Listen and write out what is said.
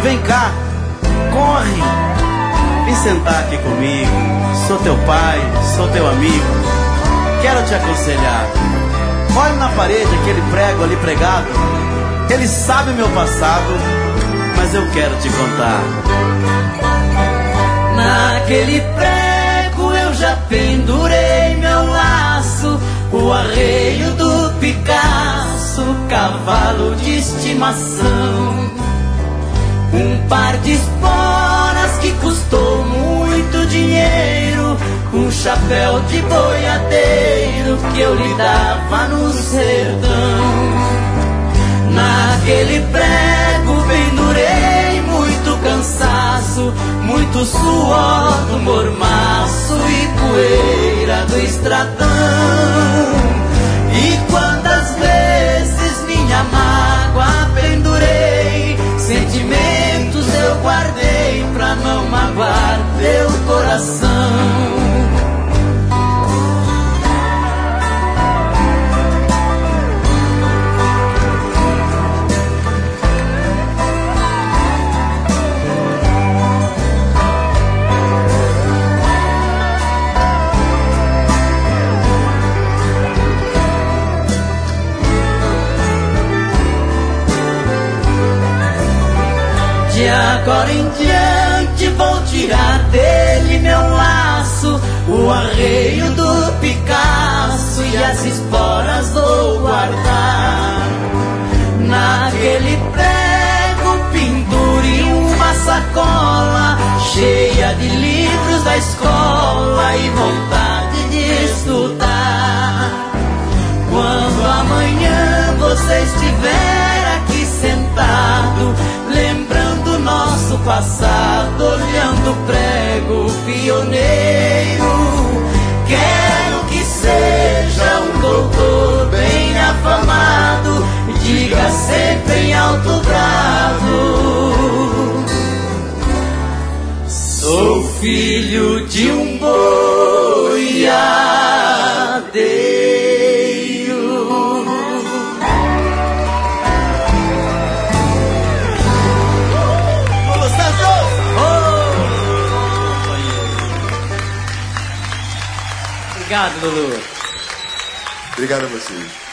Vem cá, corre, vem sentar aqui comigo. Sou teu pai, sou teu amigo, quero te aconselhar. Olha na parede aquele prego ali pregado. Ele sabe meu passado, mas eu quero te contar. Naquele prego eu já pendurei meu laço, o arreio do Picasso, cavalo de estimação. Um par de esporas que custou muito dinheiro, um chapéu de boiadeiro que eu lhe dava no sertão. Naquele prego pendurei muito cansaço, muito suor do mormaço e poeira do estradão. E quantas vezes minha mágoa pendurei, sentimentos eu guardei pra não magoar teu coração. De agora em diante vou tirar dele meu laço, o arreio do Picasso e as esporas vou guardar. Naquele prego pendure uma sacola cheia de livros da escola e vontade de estudar. Quando amanhã você estiver aqui sentado, lembrando nosso passado, olhando o prego pioneiro, quero que seja um doutor bem afamado, diga sempre em alto brado: sou filho de um boiadeiro. Obrigado, Lulu. Obrigado a vocês.